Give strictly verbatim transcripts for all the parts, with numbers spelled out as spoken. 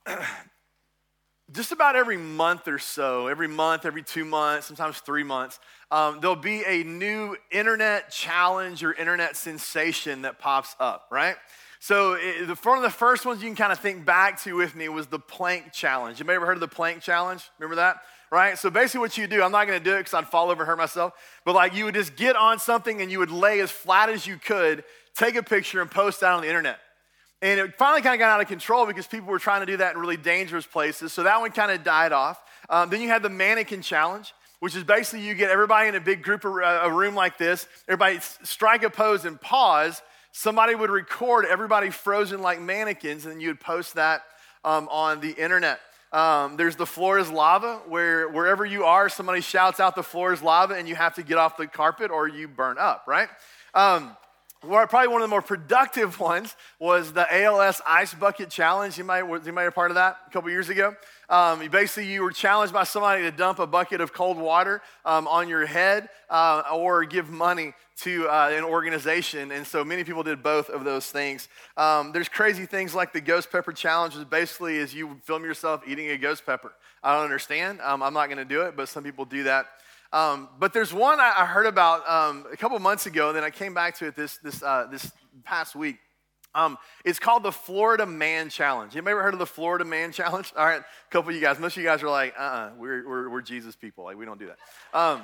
just about every month or so, every month, every two months, sometimes three months, um, there'll be a new internet challenge or internet sensation that pops up, right? So it, the, one of the first ones you can kind of think back to with me was the plank challenge. You may have ever heard of the plank challenge? Remember that? Right? So basically what you do, I'm not going to do it because I'd fall over and hurt myself, but like you would just get on something and you would lay as flat as you could, take a picture and post that on the internet. And it finally kind of got out of control because people were trying to do that in really dangerous places. So that one kind of died off. Um, then you had the mannequin challenge, which is basically you get everybody in a big group, of, uh, a room like this. Everybody strike a pose and pause. Somebody would record everybody frozen like mannequins, and then you would post that um, on the internet. Um, there's the floor is lava, where wherever you are, somebody shouts out the floor is lava, and you have to get off the carpet or you burn up, right? Um, Well, probably one of the more productive ones was the A L S Ice Bucket Challenge. You might, was anybody a part of that a couple years ago? Um, you basically, you were challenged by somebody to dump a bucket of cold water um, on your head uh, or give money to uh, an organization. And so many people did both of those things. Um, there's crazy things like the Ghost Pepper Challenge, which basically is you film yourself eating a ghost pepper. I don't understand. Um, I'm not going to do it, but some people do that. Um, but there's one I, I heard about um, a couple months ago, and then I came back to it this this uh, this past week. Um, it's called the Florida Man Challenge. You ever heard of the Florida Man Challenge? All right, a couple of you guys. Most of you guys are like, uh-uh, we're we're, we're Jesus people. Like we don't do that. Um,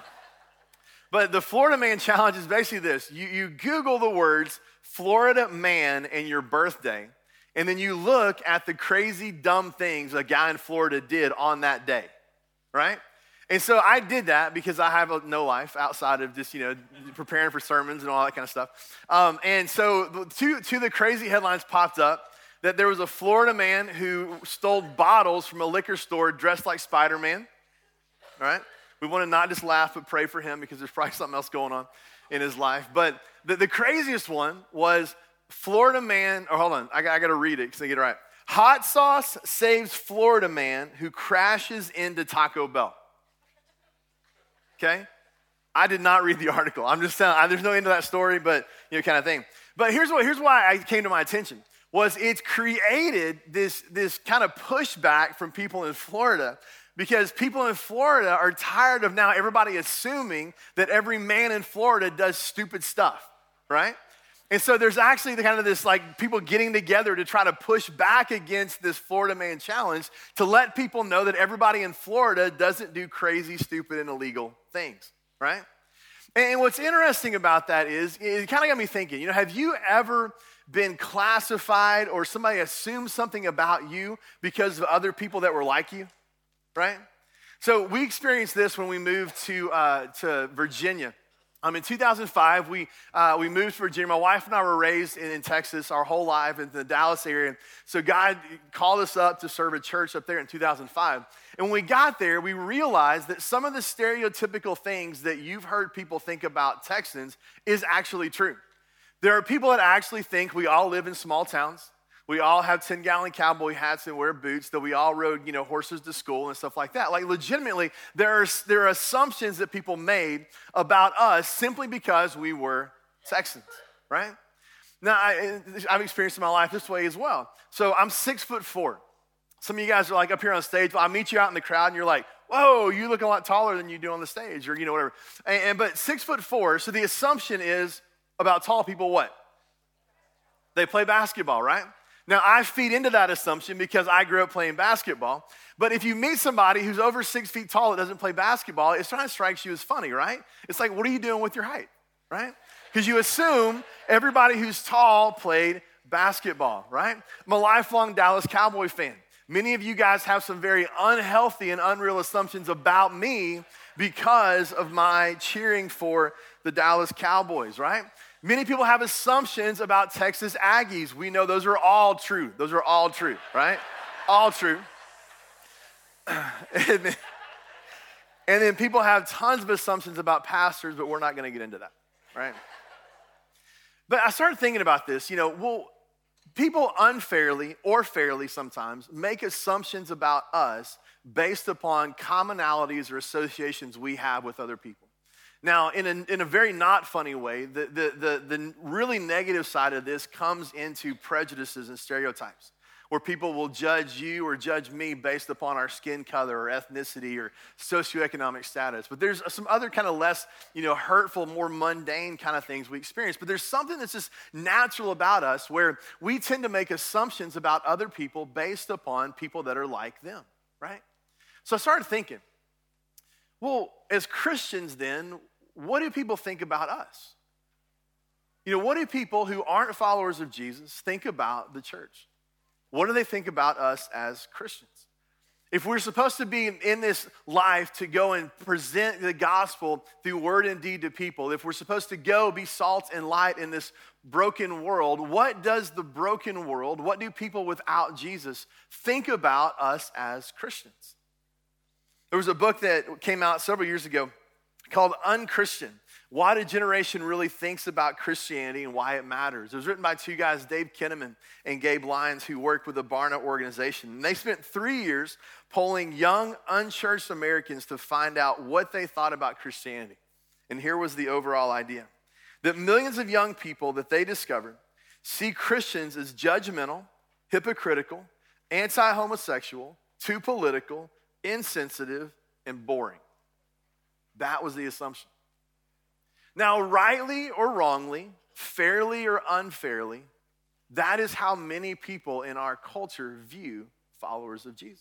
but the Florida Man Challenge is basically this: you you Google the words Florida Man and your birthday, and then you look at the crazy dumb things a guy in Florida did on that day, right? And so I did that because I have a, no life outside of just, you know, preparing for sermons and all that kind of stuff. Um, and so two, two of the crazy headlines popped up that there was a Florida man who stole bottles from a liquor store dressed like Spider-Man, all right? We want to not just laugh but pray for him because there's probably something else going on in his life. But the, the craziest one was Florida man, or hold on, I, I got to read it because I get it right. Hot sauce saves Florida man who crashes into Taco Bell. Okay? I did not read the article. I'm just telling, there's no end to that story, but, you know, kind of thing. But here's what, here's why I came to my attention, was it's created this, this kind of pushback from people in Florida because people in Florida are tired of now everybody assuming that every man in Florida does stupid stuff, right? And so there's actually the kind of this like people getting together to try to push back against this Florida Man Challenge to let people know that everybody in Florida doesn't do crazy, stupid, and illegal things, right? And what's interesting about that is, it kind of got me thinking, you know, have you ever been classified or somebody assumed something about you because of other people that were like you, right? So we experienced this when we moved to uh, to Virginia. Um, in two thousand five, we uh, we moved to Virginia. My wife and I were raised in, in Texas our whole life in the Dallas area. So God called us up to serve a church up there in two thousand five. And when we got there, we realized that some of the stereotypical things that you've heard people think about Texans is actually true. There are people that actually think we all live in small towns. We all have ten-gallon cowboy hats and wear boots, that we all rode, you know, horses to school and stuff like that. Like, legitimately, there are, there are assumptions that people made about us simply because we were Texans, right? Now, I, I've experienced in my life this way as well. So I'm six foot four. Some of you guys are like up here on stage. Well, I meet you out in the crowd and you're like, whoa, you look a lot taller than you do on the stage, or, you know, whatever. And, and but six foot four, so the assumption is about tall people what? They play basketball, right? Now, I feed into that assumption because I grew up playing basketball. But if you meet somebody who's over six feet tall that doesn't play basketball, it kind of strikes you as funny, right? It's like, what are you doing with your height, right? Because you assume everybody who's tall played basketball, right? I'm a lifelong Dallas Cowboy fan. Many of you guys have some very unhealthy and unreal assumptions about me because of my cheering for the Dallas Cowboys, right? Many people have assumptions about Texas Aggies. We know those are all true. Those are all true, right? All true. And then, and then people have tons of assumptions about pastors, but we're not going to get into that, right? But I started thinking about this. You know, well, people unfairly or fairly sometimes make assumptions about us based upon commonalities or associations we have with other people. Now, in a, in a very not funny way, the, the, the, the really negative side of this comes into prejudices and stereotypes. where people will judge you or judge me based upon our skin color or ethnicity or socioeconomic status. But there's some other kind of less, you know, hurtful, more mundane kind of things we experience. But there's something that's just natural about us where we tend to make assumptions about other people based upon people that are like them, right? So I started thinking, well, as Christians then, what do people think about us? You know, what do people who aren't followers of Jesus think about the church? What do they think about us as Christians? If we're supposed to be in this life to go and present the gospel through word and deed to people, if we're supposed to go be salt and light in this broken world, what does the broken world, what do people without Jesus think about us as Christians? There was a book that came out several years ago called Unchristian: Why the Generation Really Thinks About Christianity and Why It Matters. It was written by two guys, Dave Kinnaman and Gabe Lyons, who worked with the Barna organization. And they spent three years polling young, unchurched Americans to find out what they thought about Christianity. And here was the overall idea: that millions of young people that they discovered see Christians as judgmental, hypocritical, anti-homosexual, too political, insensitive, and boring. That was the assumption. Now, rightly or wrongly, fairly or unfairly, that is how many people in our culture view followers of Jesus.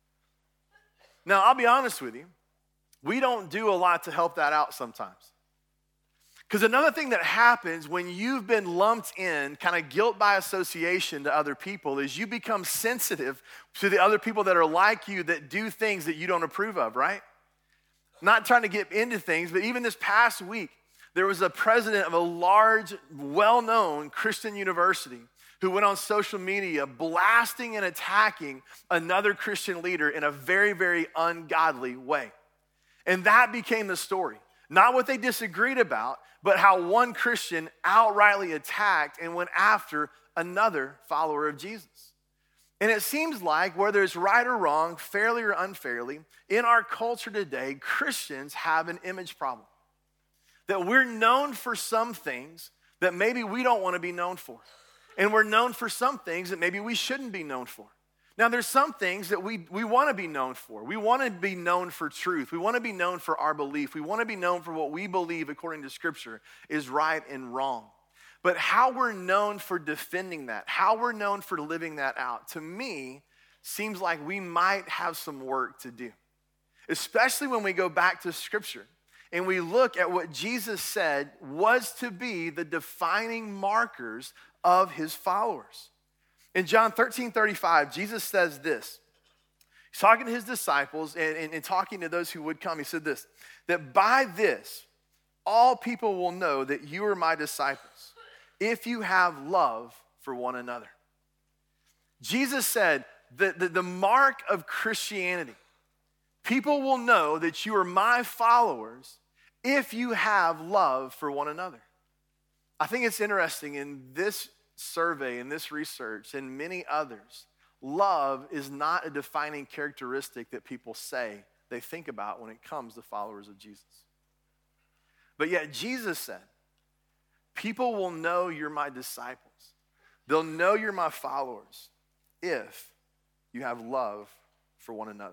Now, I'll be honest with you, we don't do a lot to help that out sometimes. Because another thing that happens when you've been lumped in, kind of guilt by association to other people, is you become sensitive to the other people that are like you that do things that you don't approve of, right? Not trying to get into things, but even this past week, there was a president of a large, well-known Christian university who went on social media blasting and attacking another Christian leader in a very, very ungodly way. And that became the story. Not what they disagreed about, but how one Christian outrightly attacked and went after another follower of Jesus. And it seems like, whether it's right or wrong, fairly or unfairly, in our culture today, Christians have an image problem. That we're known for some things that maybe we don't want to be known for. And we're known for some things that maybe we shouldn't be known for. Now, there's some things that we, we want to be known for. We want to be known for truth. We want to be known for our belief. We want to be known for what we believe, according to Scripture, is right and wrong. But how we're known for defending that, how we're known for living that out, to me, seems like we might have some work to do. Especially when we go back to Scripture and we look at what Jesus said was to be the defining markers of his followers. In John thirteen thirty-five, Jesus says this. He's talking to his disciples and, and, and talking to those who would come. He said this, that by this, all people will know that you are my disciples, if you have love for one another. Jesus said that the, the mark of Christianity, people will know that you are my followers if you have love for one another. I think it's interesting in this survey, in this research, and many others, love is not a defining characteristic that people say they think about when it comes to followers of Jesus. But yet Jesus said, people will know you're my disciples. They'll know you're my followers if you have love for one another.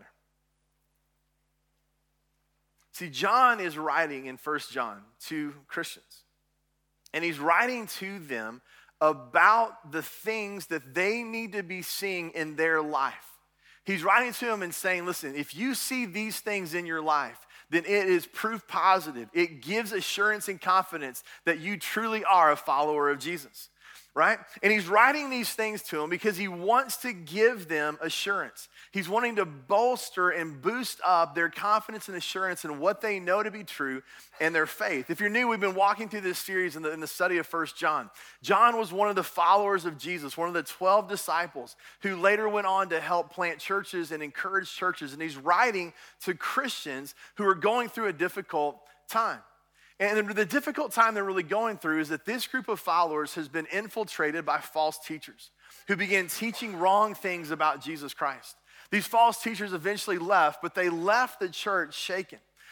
See, John is writing in First John to Christians. And he's writing to them about the things that they need to be seeing in their life. He's writing to them and saying, listen, if you see these things in your life, then it is proof positive. It gives assurance and confidence that you truly are a follower of Jesus, right? And he's writing these things to them because he wants to give them assurance. He's wanting to bolster and boost up their confidence and assurance in what they know to be true and their faith. If you're new, we've been walking through this series in the, in the study of First John. John was one of the followers of Jesus, one of the twelve disciples who later went on to help plant churches and encourage churches. And he's writing to Christians who are going through a difficult time. And the difficult time they're really going through is that this group of followers has been infiltrated by false teachers who began teaching wrong things about Jesus Christ. These false teachers eventually left, but they left the church shaken.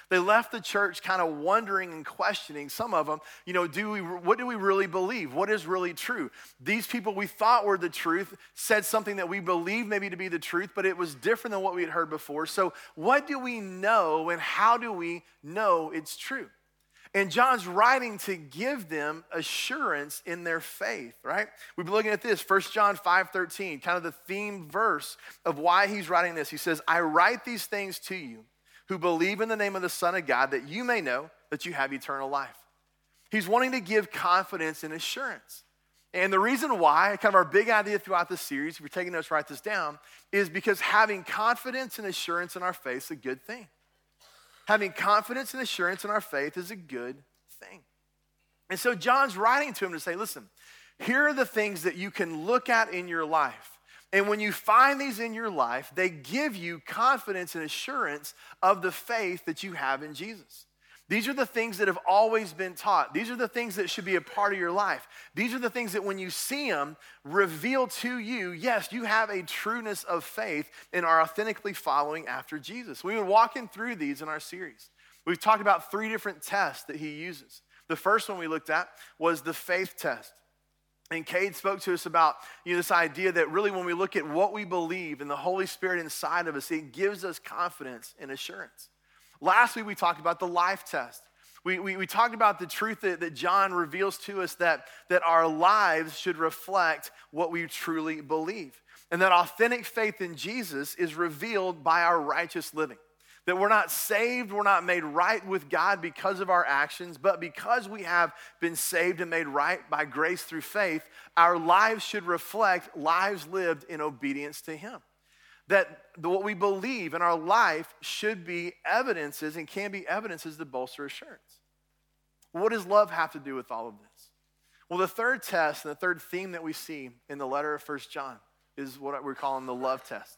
They left the church kind of wondering and questioning, some of them, you know, do we, what do we really believe? What is really true? These people we thought were the truth said something that we believed maybe to be the truth, but it was different than what we had heard before. So what do we know and how do we know it's true? And John's writing to give them assurance in their faith, right? We've been looking at this, First John five thirteen, kind of the theme verse of why he's writing this. He says, I write these things to you who believe in the name of the Son of God, that you may know that you have eternal life. He's wanting to give confidence and assurance. And the reason why, kind of our big idea throughout this series, if you're taking notes, write this down, is because having confidence and assurance in our faith is a good thing. Having confidence and assurance in our faith is a good thing. And so John's writing to him to say, listen, here are the things that you can look at in your life. And when you find these in your life, they give you confidence and assurance of the faith that you have in Jesus. These are the things that have always been taught. These are the things that should be a part of your life. These are the things that when you see them, reveal to you, yes, you have a trueness of faith and are authentically following after Jesus. We've been walking through these in our series. We've talked about three different tests that he uses. The first one we looked at was the faith test. And Cade spoke to us about, you know, this idea that really when we look at what we believe and the Holy Spirit inside of us, it gives us confidence and assurance. Last week, we talked about the life test. We, we, we talked about the truth that, that John reveals to us that, that our lives should reflect what we truly believe. And that authentic faith in Jesus is revealed by our righteous living. That we're not saved, we're not made right with God because of our actions, but because we have been saved and made right by grace through faith, our lives should reflect lives lived in obedience to Him. That what we believe in our life should be evidences and can be evidences to bolster assurance. What does love have to do with all of this? Well, the third test and the third theme that we see in the letter of First John is what we're calling the love test.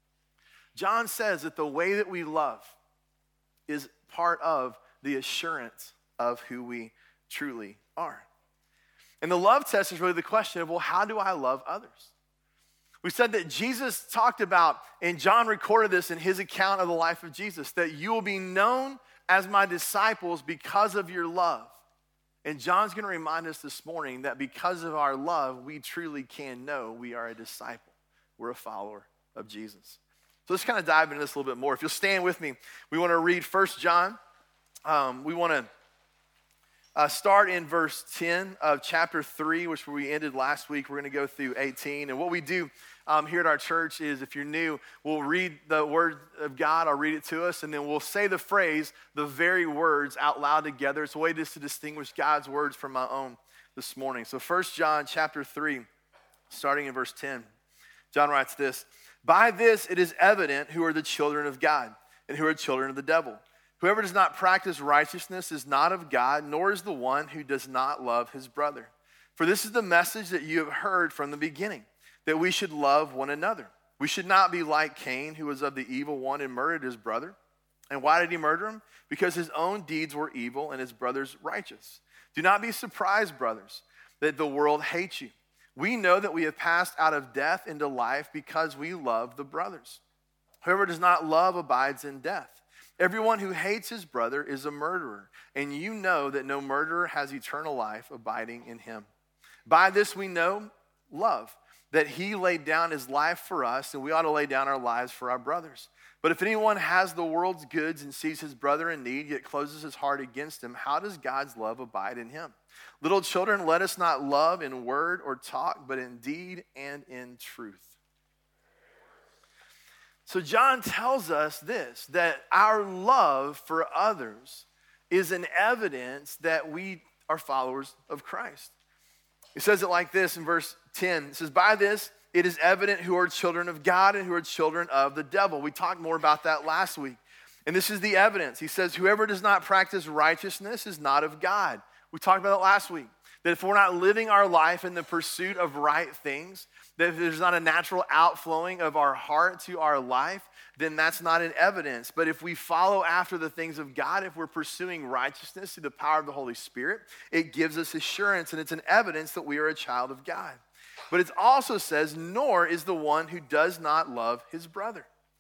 John says that the way that we love is part of the assurance of who we truly are. And the love test is really the question of, well, how do I love others? We said that Jesus talked about, and John recorded this in his account of the life of Jesus, that you will be known as my disciples because of your love. And John's going to remind us this morning that because of our love, we truly can know we are a disciple. We're a follower of Jesus. So let's kind of dive into this a little bit more. If you'll stand with me, we want to read First John. Um, we want to Uh, start in verse ten of chapter three, which we ended last week. We're going to go through eighteen. And what we do um, here at our church is, if you're new, we'll read the word of God. I'll read it to us, and then we'll say the phrase, the very words out loud together. It's a way just to distinguish God's words from my own this morning. So First John chapter three, starting in verse ten, John writes this: by this it is evident who are the children of God and who are children of the devil. Whoever does not practice righteousness is not of God, nor is the one who does not love his brother. For this is the message that you have heard from the beginning, that we should love one another. We should not be like Cain, who was of the evil one and murdered his brother. And why did he murder him? Because his own deeds were evil and his brother's righteous. Do not be surprised, brothers, that the world hates you. We know that we have passed out of death into life because we love the brothers. Whoever does not love abides in death. Everyone who hates his brother is a murderer, and you know that no murderer has eternal life abiding in him. By this we know love, that he laid down his life for us, and we ought to lay down our lives for our brothers. But if anyone has the world's goods and sees his brother in need, yet closes his heart against him, how does God's love abide in him? Little children, let us not love in word or talk, but in deed and in truth. So John tells us this, that our love for others is an evidence that we are followers of Christ. He says it like this in verse ten. It says, by this it is evident who are children of God and who are children of the devil. We talked more about that last week. And this is the evidence. He says, whoever does not practice righteousness is not of God. We talked about it last week. That if we're not living our life in the pursuit of right things, that if there's not a natural outflowing of our heart to our life, then that's not an evidence. But if we follow after the things of God, if we're pursuing righteousness through the power of the Holy Spirit, it gives us assurance, and it's an evidence that we are a child of God. But it also says, nor is the one who does not love his brother.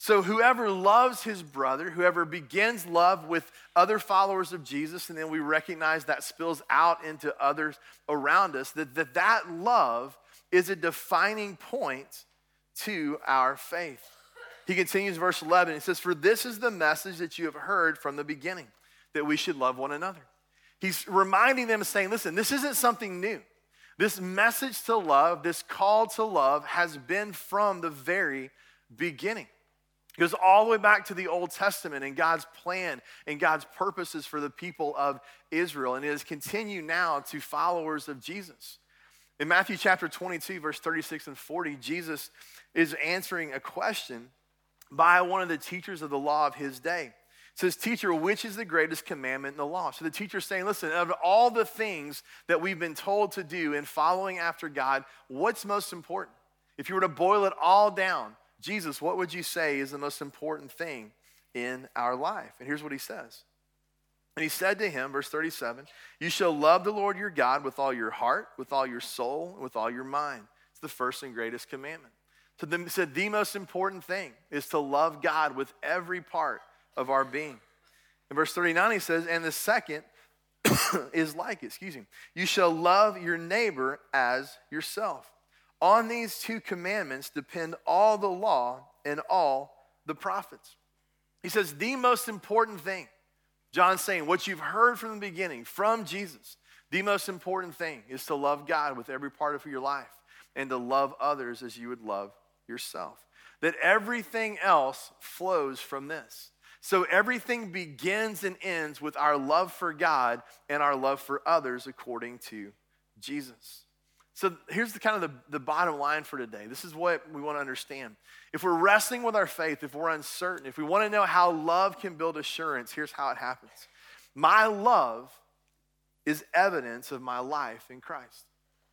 So whoever loves his brother, whoever begins love with other followers of Jesus, and then we recognize that spills out into others around us, that that, that love is a defining point to our faith. He continues verse eleven. He says, for this is the message that you have heard from the beginning, that we should love one another. He's reminding them, saying, listen, this isn't something new. This message to love, this call to love has been from the very beginning. It goes all the way back to the Old Testament and God's plan and God's purposes for the people of Israel. And it has continued now to followers of Jesus. In Matthew chapter twenty-two, verse thirty-six and forty, Jesus is answering a question by one of the teachers of the law of his day. It says, teacher, which is the greatest commandment in the law? So the teacher's saying, listen, of all the things that we've been told to do in following after God, what's most important? If you were to boil it all down, Jesus, what would you say is the most important thing in our life? And here's what he says. And he said to him, verse thirty-seven, you shall love the Lord your God with all your heart, with all your soul, and with all your mind. It's the first and greatest commandment. So he said the most important thing is to love God with every part of our being. In verse thirty-nine, he says, and the second is like it, excuse me. You shall love your neighbor as yourself. On these two commandments depend all the law and all the prophets. He says the most important thing, John's saying, what you've heard from the beginning, from Jesus, the most important thing is to love God with every part of your life and to love others as you would love yourself. That everything else flows from this. So everything begins and ends with our love for God and our love for others according to Jesus. So here's the kind of the, the bottom line for today. This is what we want to understand. If we're wrestling with our faith, if we're uncertain, if we want to know how love can build assurance, here's how it happens. My love is evidence of my life in Christ.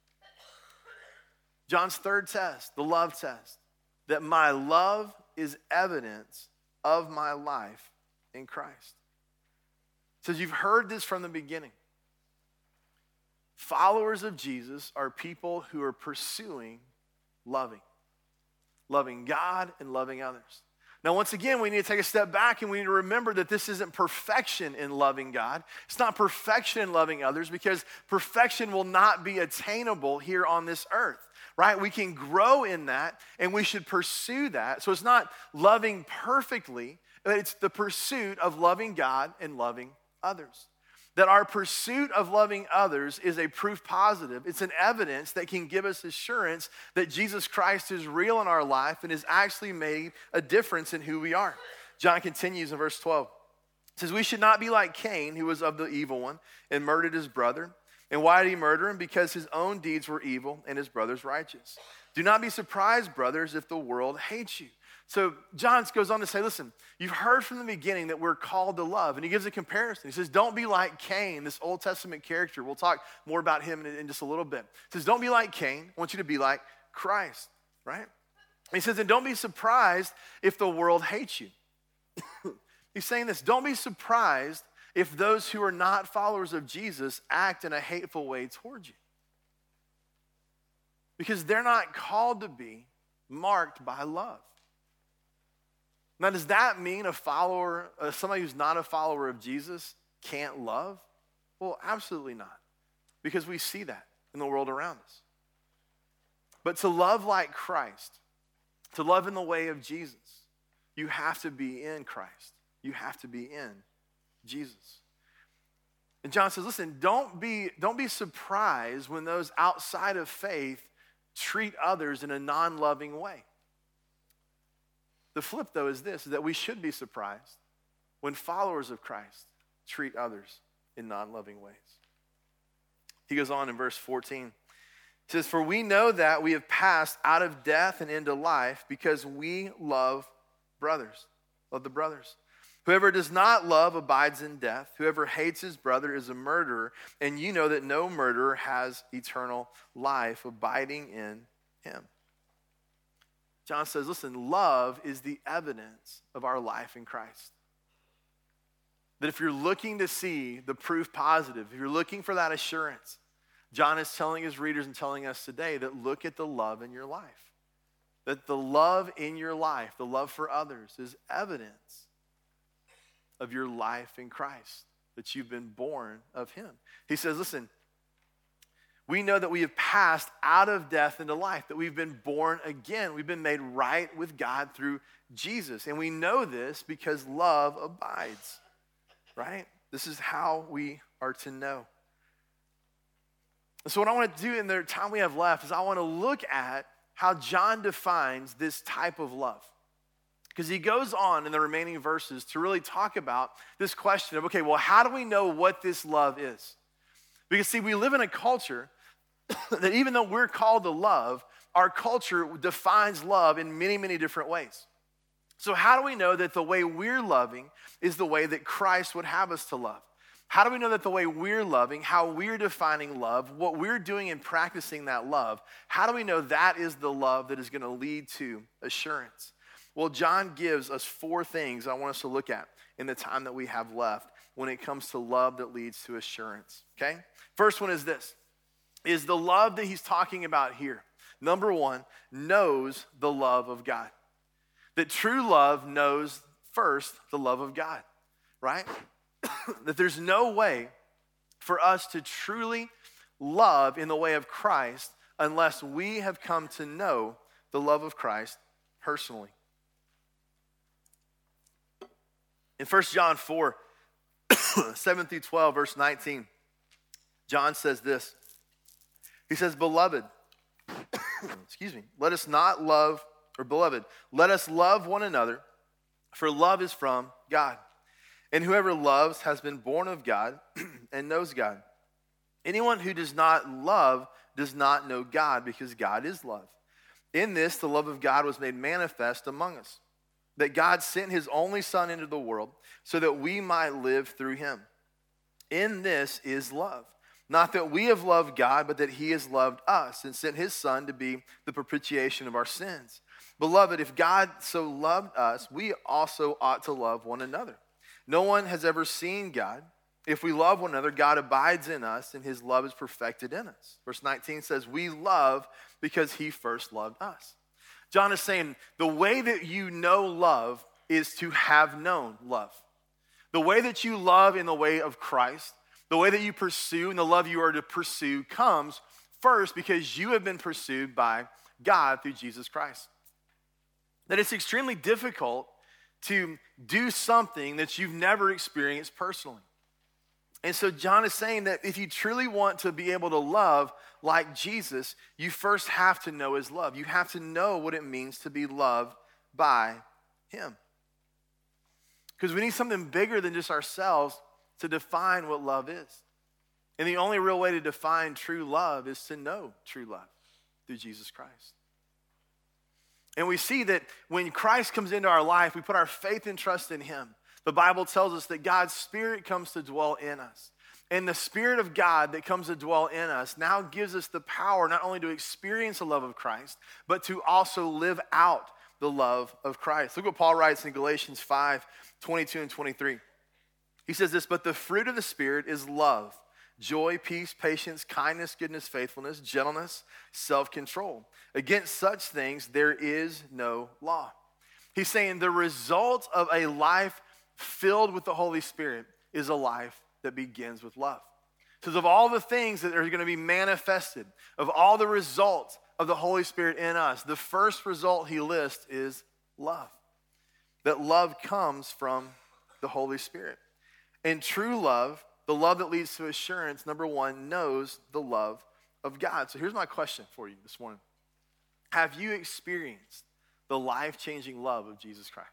John's third test, the love test, that my love is evidence of my life in Christ. It says you've heard this from the beginning. Followers of Jesus are people who are pursuing loving. Loving God and loving others. Now, once again, we need to take a step back and we need to remember that this isn't perfection in loving God. It's not perfection in loving others because perfection will not be attainable here on this earth, right? We can grow in that and we should pursue that. So it's not loving perfectly, but it's the pursuit of loving God and loving others. That our pursuit of loving others is a proof positive. It's an evidence that can give us assurance that Jesus Christ is real in our life and has actually made a difference in who we are. John continues in verse twelve. It says, we should not be like Cain, who was of the evil one and murdered his brother. And why did he murder him? Because his own deeds were evil and his brother's righteous. Do not be surprised, brothers, if the world hates you. So John goes on to say, listen, you've heard from the beginning that we're called to love. And he gives a comparison. He says, don't be like Cain, this Old Testament character. We'll talk more about him in, in just a little bit. He says, don't be like Cain. I want you to be like Christ, right? And he says, and don't be surprised if the world hates you. He's saying this, don't be surprised if those who are not followers of Jesus act in a hateful way towards you. Because they're not called to be marked by love. Now, does that mean a follower, uh, somebody who's not a follower of Jesus can't love? Well, absolutely not, because we see that in the world around us. But to love like Christ, to love in the way of Jesus, you have to be in Christ. You have to be in Jesus. And John says, listen, don't be, don't be surprised when those outside of faith treat others in a non-loving way. The flip, though, is this, is that we should be surprised when followers of Christ treat others in non-loving ways. He goes on in verse fourteen. He says, for we know that we have passed out of death and into life because we love brothers, love the brothers. Whoever does not love abides in death. Whoever hates his brother is a murderer, and you know that no murderer has eternal life abiding in him. John says, listen, love is the evidence of our life in Christ. That if you're looking to see the proof positive, if you're looking for that assurance, John is telling his readers and telling us today that look at the love in your life. that the love in your life, the love for others, is evidence of your life in Christ, that you've been born of him. He says, listen, we know that we have passed out of death into life, that we've been born again. We've been made right with God through Jesus. And we know this because love abides, right? This is how we are to know. So what I want to do in the time we have left is I want to look at how John defines this type of love. Because he goes on in the remaining verses to really talk about this question of, okay, well, how do we know what this love is? Because see, we live in a culture that even though we're called to love, our culture defines love in many, many different ways. So how do we know that the way we're loving is the way that Christ would have us to love? How do we know that the way we're loving, how we're defining love, what we're doing in practicing that love, how do we know that is the love that is going to lead to assurance? Well, John gives us four things I want us to look at in the time that we have left when it comes to love that leads to assurance, okay? First one is this, is the love that he's talking about here. Number one, knows the love of God. That true love knows first the love of God, right? That there's no way for us to truly love in the way of Christ unless we have come to know the love of Christ personally. In First John four, seven through twelve, verse nineteen, John says this. He says, beloved, excuse me, let us not love, or beloved, let us love one another, for love is from God. And whoever loves has been born of God and knows God. Anyone who does not love does not know God, because God is love. In this, the love of God was made manifest among us, that God sent his only Son into the world so that we might live through him. In this is love. Not that we have loved God, but that he has loved us and sent his Son to be the propitiation of our sins. Beloved, if God so loved us, we also ought to love one another. No one has ever seen God. If we love one another, God abides in us, and his love is perfected in us. Verse nineteen says, we love because he first loved us. John is saying the way that you know love is to have known love. The way that you love in the way of Christ, the way that you pursue and the love you are to pursue comes first because you have been pursued by God through Jesus Christ. That it's extremely difficult to do something that you've never experienced personally. And so John is saying that if you truly want to be able to love like Jesus, you first have to know his love. You have to know what it means to be loved by him. Because we need something bigger than just ourselves to define what love is. And the only real way to define true love is to know true love through Jesus Christ. And we see that when Christ comes into our life, we put our faith and trust in him. The Bible tells us that God's Spirit comes to dwell in us. And the Spirit of God that comes to dwell in us now gives us the power not only to experience the love of Christ, but to also live out the love of Christ. Look what Paul writes in Galatians five, twenty-two and twenty-three. He says this, but the fruit of the Spirit is love, joy, peace, patience, kindness, goodness, faithfulness, gentleness, self-control. Against such things there is no law. He's saying the result of a life filled with the Holy Spirit is a life that begins with love. Because of all the things that are going to be manifested, of all the results of the Holy Spirit in us, the first result he lists is love. That love comes from the Holy Spirit. And true love, the love that leads to assurance, number one, knows the love of God. So here's my question for you this morning. Have you experienced the life-changing love of Jesus Christ?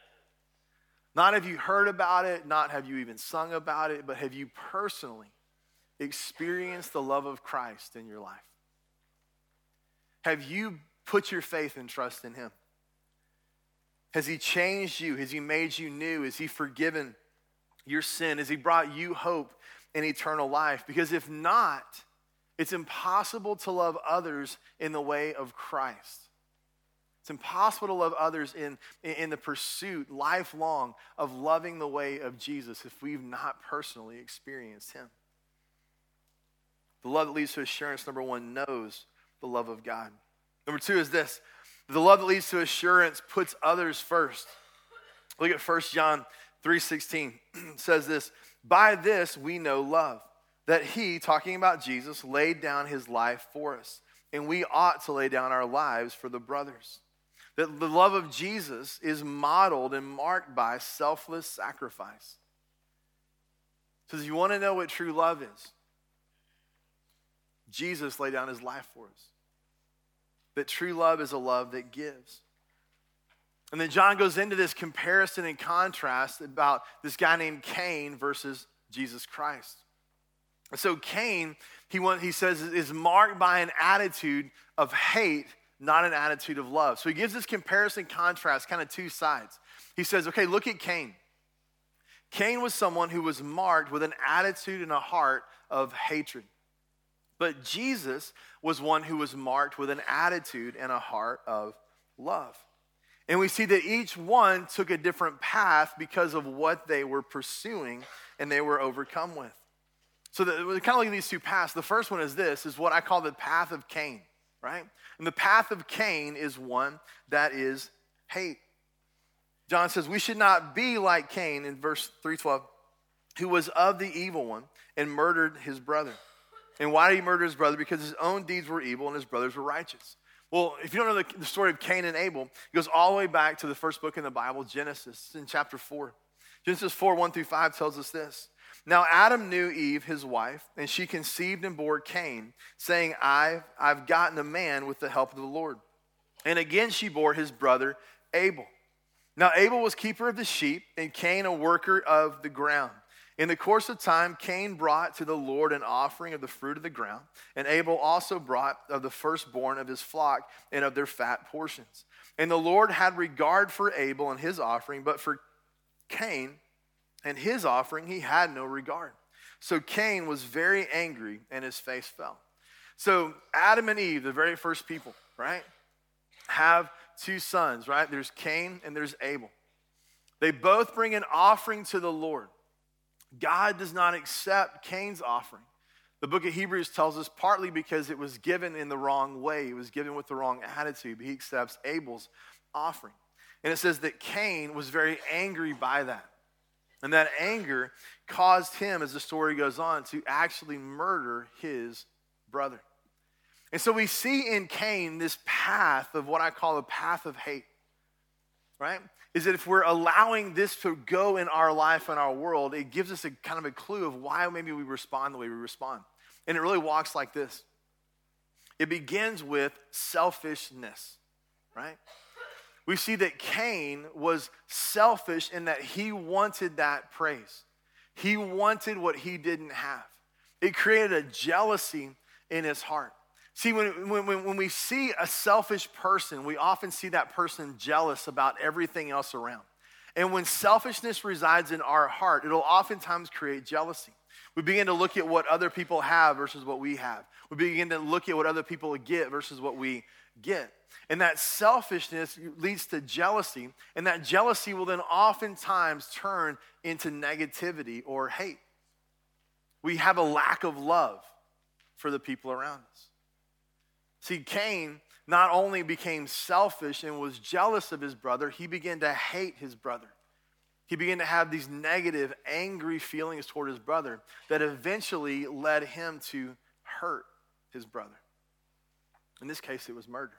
Not have you heard about it, not have you even sung about it, but have you personally experienced the love of Christ in your life? Have you put your faith and trust in him? Has he changed you? Has he made you new? Has he forgiven your sin? Has he brought you hope and eternal life? Because if not, it's impossible to love others in the way of Christ. It's impossible to love others in, in the pursuit, lifelong, of loving the way of Jesus if we've not personally experienced him. The love that leads to assurance, number one, knows the love of God. Number two is this, The love that leads to assurance puts others first. Look at First John three sixteen. It says this, by this we know love, that he, talking about Jesus, laid down his life for us. And we ought to lay down our lives for the brothers. That the love of Jesus is modeled and marked by selfless sacrifice. So if you want to know what true love is, Jesus laid down his life for us. That true love is a love that gives. And then John goes into this comparison and contrast about this guy named Cain versus Jesus Christ. So Cain, he, want, he says, is marked by an attitude of hate, not an attitude of love. So he gives this comparison contrast, kind of two sides. He says, okay, look at Cain. Cain was someone who was marked with an attitude and a heart of hatred. But Jesus was one who was marked with an attitude and a heart of love. And we see that each one took a different path because of what they were pursuing and they were overcome with. So the, we kind of look at these two paths. The first one is this, is what I call the path of Cain, right? And the path of Cain is one that is hate. John says, we should not be like Cain in verse three twelve, who was of the evil one and murdered his brother. And why did he murder his brother? Because his own deeds were evil and his brothers were righteous. Well, if you don't know the, the story of Cain and Abel, it goes all the way back to the first book in the Bible, Genesis. It's in chapter four. Genesis four, one through five tells us this. Now Adam knew Eve, his wife, and she conceived and bore Cain, saying, I've, I've gotten a man with the help of the Lord. And again she bore his brother Abel. Now Abel was keeper of the sheep, and Cain a worker of the ground. In the course of time, Cain brought to the Lord an offering of the fruit of the ground, and Abel also brought of the firstborn of his flock and of their fat portions. And the Lord had regard for Abel and his offering, but for Cain and his offering he had no regard. So Cain was very angry, and his face fell. So Adam and Eve, the very first people, right, have two sons, right? There's Cain and there's Abel. They both bring an offering to the Lord. God does not accept Cain's offering. The book of Hebrews tells us partly because it was given in the wrong way. It was given with the wrong attitude. But he accepts Abel's offering. And it says that Cain was very angry by that. And that anger caused him, as the story goes on, to actually murder his brother. And so we see in Cain this path of what I call a path of hate, right? Is that if we're allowing this to go in our life and our world, it gives us a kind of a clue of why maybe we respond the way we respond. And it really walks like this. It begins with selfishness, right? We see that Cain was selfish in that he wanted that praise. He wanted what he didn't have. It created a jealousy in his heart. See, when, when, when we see a selfish person, we often see that person jealous about everything else around. And when selfishness resides in our heart, it'll oftentimes create jealousy. We begin to look at what other people have versus what we have. We begin to look at what other people get versus what we get. And that selfishness leads to jealousy, and that jealousy will then oftentimes turn into negativity or hate. We have a lack of love for the people around us. See, Cain not only became selfish and was jealous of his brother, he began to hate his brother. He began to have these negative, angry feelings toward his brother that eventually led him to hurt his brother. In this case, it was murder.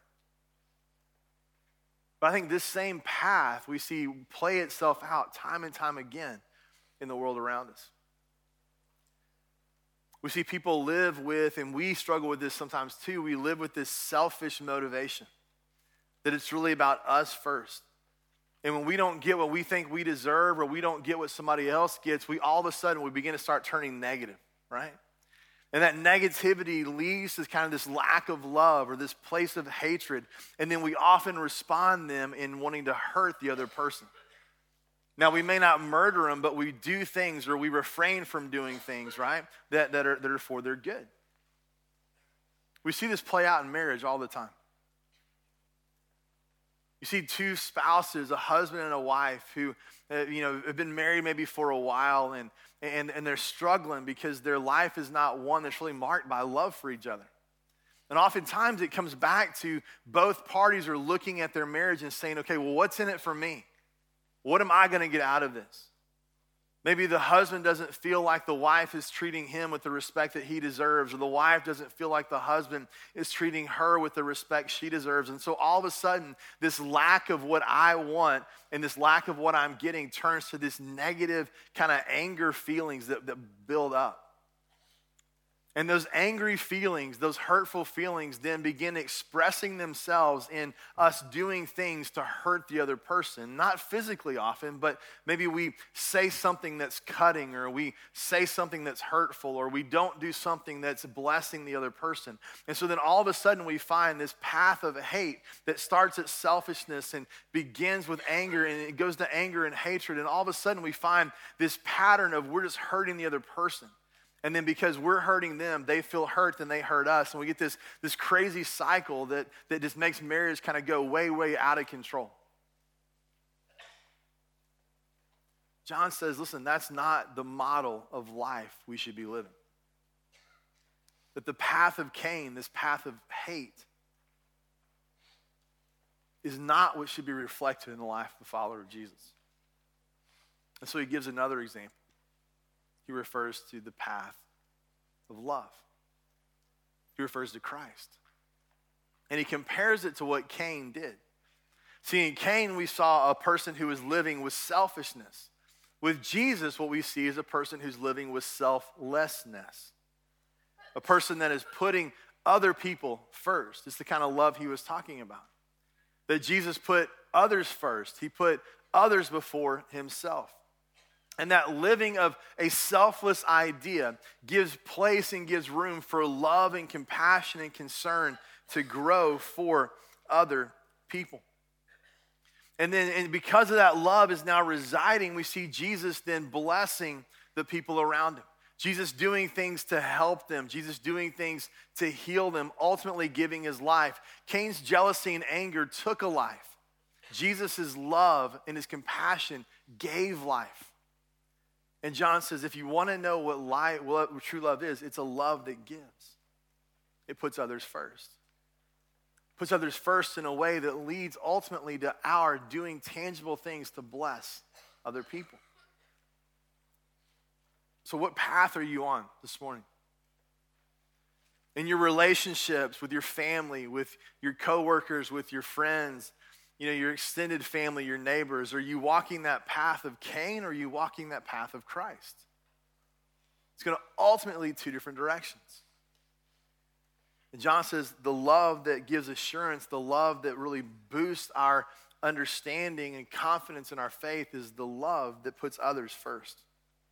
But I think this same path we see play itself out time and time again in the world around us. We see people live with, and we struggle with this sometimes too, we live with this selfish motivation, that it's really about us first. And when we don't get what we think we deserve, or we don't get what somebody else gets, we all of a sudden we begin to start turning negative, right? And that negativity leads to kind of this lack of love or this place of hatred. And then we often respond them in wanting to hurt the other person. Now, we may not murder them, but we do things, or we refrain from doing things, right, that, that, are, that are for their good. We see this play out in marriage all the time. You see two spouses, a husband and a wife, who uh, you know, have been married maybe for a while, and, and, and they're struggling because their life is not one that's really marked by love for each other. And oftentimes it comes back to both parties are looking at their marriage and saying, okay, well, what's in it for me? What am I going to get out of this? Maybe the husband doesn't feel like the wife is treating him with the respect that he deserves, or the wife doesn't feel like the husband is treating her with the respect she deserves. And so all of a sudden, this lack of what I want and this lack of what I'm getting turns to this negative kind of anger feelings that, that build up. And those angry feelings, those hurtful feelings then begin expressing themselves in us doing things to hurt the other person. Not physically often, but maybe we say something that's cutting, or we say something that's hurtful, or we don't do something that's blessing the other person. And so then all of a sudden we find this path of hate that starts at selfishness and begins with anger, and it goes to anger and hatred. And all of a sudden we find this pattern of we're just hurting the other person. And then because we're hurting them, they feel hurt, then they hurt us. And we get this, this crazy cycle that, that just makes marriage kind of go way, way out of control. John says, listen, that's not the model of life we should be living. That the path of Cain, this path of hate, is not what should be reflected in the life of a follower of Jesus. And so he gives another example. He refers to the path of love. He refers to Christ. And he compares it to what Cain did. See, in Cain, we saw a person who was living with selfishness. With Jesus, what we see is a person who's living with selflessness. A person that is putting other people first. It's the kind of love he was talking about. That Jesus put others first. He put others before himself. And that living of a selfless idea gives place and gives room for love and compassion and concern to grow for other people. And then and because of that love is now residing, we see Jesus then blessing the people around him. Jesus doing things to help them. Jesus doing things to heal them, ultimately giving his life. Cain's jealousy and anger took a life. Jesus' love and his compassion gave life. And John says, if you want to know what, life, what true love is, it's a love that gives. It puts others first. Puts others first in a way that leads ultimately to our doing tangible things to bless other people. So what path are you on this morning? In your relationships with your family, with your coworkers, with your friends, you know, your extended family, your neighbors, are you walking that path of Cain, or are you walking that path of Christ? It's going to ultimately lead two different directions. And John says the love that gives assurance, the love that really boosts our understanding and confidence in our faith, is the love that puts others first.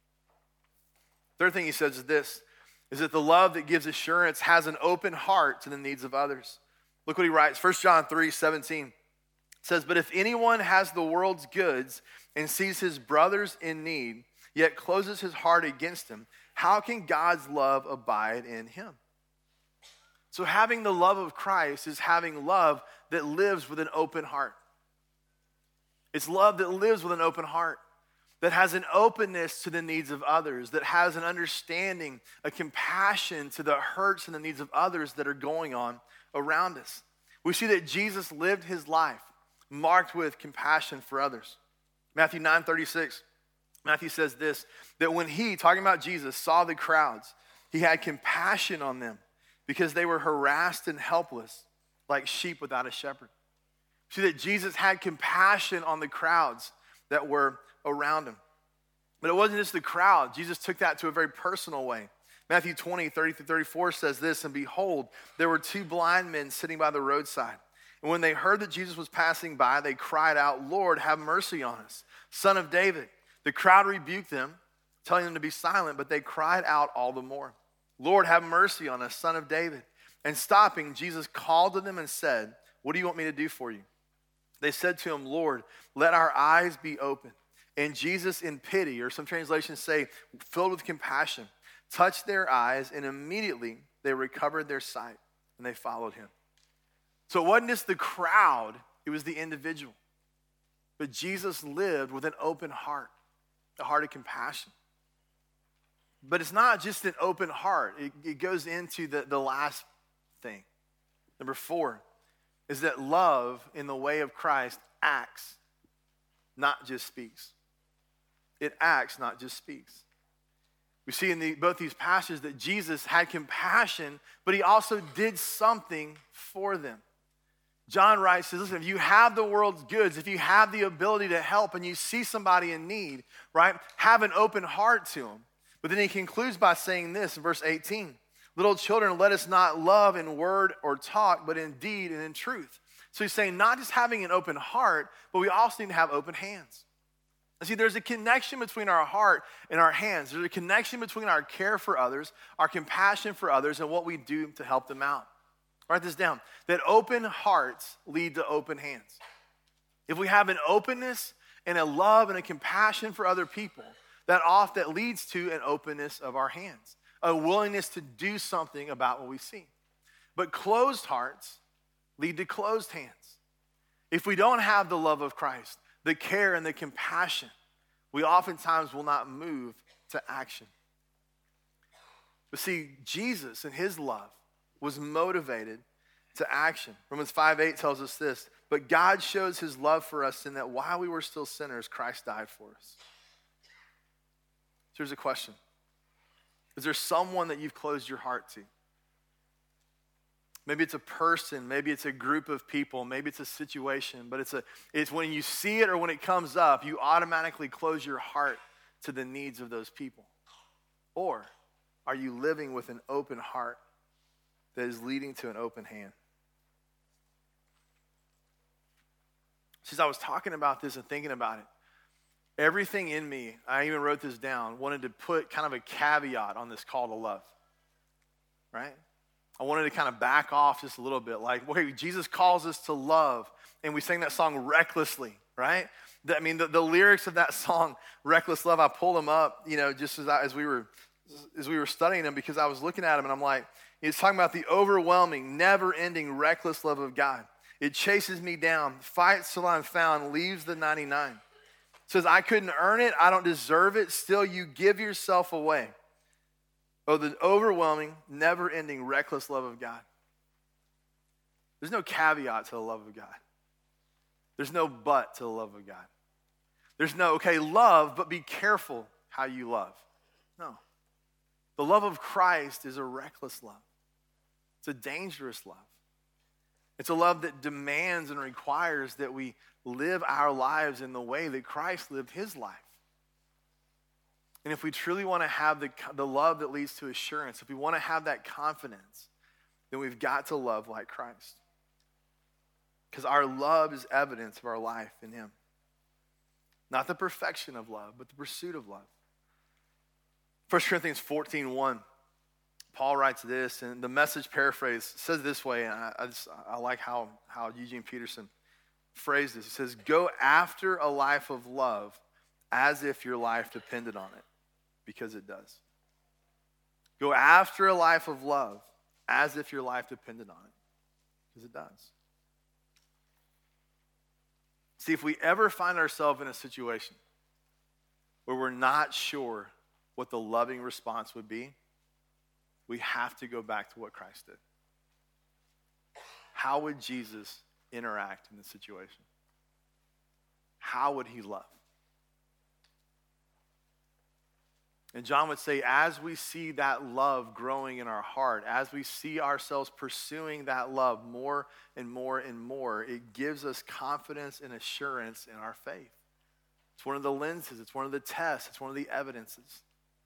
Third thing he says is this, is that the love that gives assurance has an open heart to the needs of others. Look what he writes, First John three seventeen. It says, but if anyone has the world's goods and sees his brothers in need, yet closes his heart against him, how can God's love abide in him? So having the love of Christ is having love that lives with an open heart. It's love that lives with an open heart, that has an openness to the needs of others, that has an understanding, a compassion to the hurts and the needs of others that are going on around us. We see that Jesus lived his life marked with compassion for others. Matthew nine thirty-six, Matthew says this, that when he, talking about Jesus, saw the crowds, he had compassion on them because they were harassed and helpless like sheep without a shepherd. See that Jesus had compassion on the crowds that were around him. But it wasn't just the crowd. Jesus took that to a very personal way. Matthew twenty, thirty through thirty-four says this, and behold, there were two blind men sitting by the roadside. And when they heard that Jesus was passing by, they cried out, Lord, have mercy on us, Son of David. The crowd rebuked them, telling them to be silent, but they cried out all the more, Lord, have mercy on us, Son of David. And stopping, Jesus called to them and said, what do you want me to do for you? They said to him, Lord, let our eyes be open. And Jesus, in pity, or some translations say, filled with compassion, touched their eyes, and immediately they recovered their sight, and they followed him. So it wasn't just the crowd, it was the individual. But Jesus lived with an open heart, a heart of compassion. But it's not just an open heart. It, it goes into the, the last thing. Number four is that love in the way of Christ acts, not just speaks. It acts, not just speaks. We see in the, both these passages that Jesus had compassion, but he also did something for them. John writes, says, listen, if you have the world's goods, if you have the ability to help and you see somebody in need, right, have an open heart to them. But then he concludes by saying this in verse eighteen, little children, let us not love in word or talk, but in deed and in truth. So he's saying not just having an open heart, but we also need to have open hands. And see, there's a connection between our heart and our hands. There's a connection between our care for others, our compassion for others, and what we do to help them out. Write this down, that open hearts lead to open hands. If we have an openness and a love and a compassion for other people, that oft that leads to an openness of our hands, a willingness to do something about what we see. But closed hearts lead to closed hands. If we don't have the love of Christ, the care and the compassion, we oftentimes will not move to action. But see, Jesus and his love was motivated to action. Romans five eight tells us this, but God shows his love for us in that while we were still sinners, Christ died for us. So here's a question. Is there someone that you've closed your heart to? Maybe it's a person, maybe it's a group of people, maybe it's a situation, but it's a it's when you see it or when it comes up, you automatically close your heart to the needs of those people. Or are you living with an open heart that is leading to an open hand? Since I was talking about this and thinking about it, everything in me, I even wrote this down, wanted to put kind of a caveat on this call to love, right? I wanted to kind of back off just a little bit. Like, wait, Jesus calls us to love. And we sang that song recklessly, right? The, I mean, the, the lyrics of that song, Reckless Love, I pulled them up, you know, just as, I, as we were as we were studying them because I was looking at them and I'm like, he's talking about the overwhelming, never-ending, reckless love of God. It chases me down, fights till I'm found, leaves the ninety-nine. Says, I couldn't earn it, I don't deserve it, still you give yourself away. Oh, the overwhelming, never-ending, reckless love of God. There's no caveat to the love of God. There's no but to the love of God. There's no, okay, love, but be careful how you love. No. The love of Christ is a reckless love. It's a dangerous love. It's a love that demands and requires that we live our lives in the way that Christ lived his life. And if we truly want to have the, the love that leads to assurance, if we want to have that confidence, then we've got to love like Christ. Because our love is evidence of our life in him. Not the perfection of love, but the pursuit of love. First Corinthians fourteen one, Paul writes this, and the Message paraphrase says this way, and I, I, just, I like how, how Eugene Peterson phrased this. He says, go after a life of love as if your life depended on it, because it does. Go after a life of love as if your life depended on it, because it does. See, if we ever find ourselves in a situation where we're not sure what the loving response would be, we have to go back to what Christ did. How would Jesus interact in this situation? How would he love? And John would say, as we see that love growing in our heart, as we see ourselves pursuing that love more and more and more, it gives us confidence and assurance in our faith. It's one of the lenses, it's one of the tests, it's one of the evidences.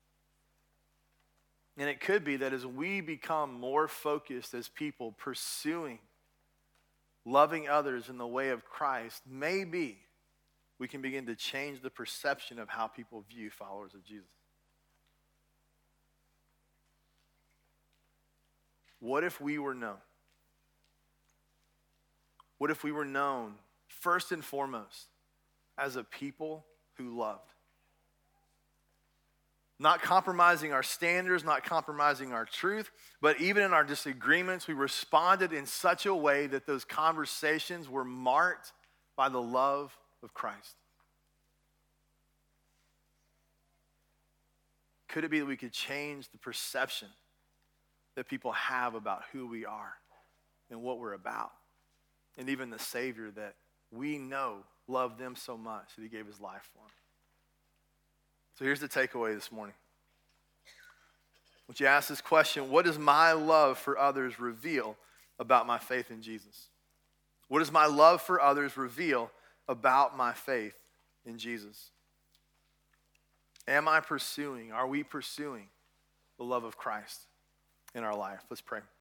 And it could be that as we become more focused as people pursuing loving others in the way of Christ, maybe we can begin to change the perception of how people view followers of Jesus. What if we were known? What if we were known first and foremost as a people who loved? Not compromising our standards, not compromising our truth, but even in our disagreements, we responded in such a way that those conversations were marked by the love of Christ. Could it be that we could change the perception that people have about who we are and what we're about. And even the Savior that we know loved them so much that he gave his life for them. So here's the takeaway this morning. Would you ask this question: what does my love for others reveal about my faith in Jesus? What does my love for others reveal about my faith in Jesus? Am I pursuing, are we pursuing the love of Christ in our life? Let's pray.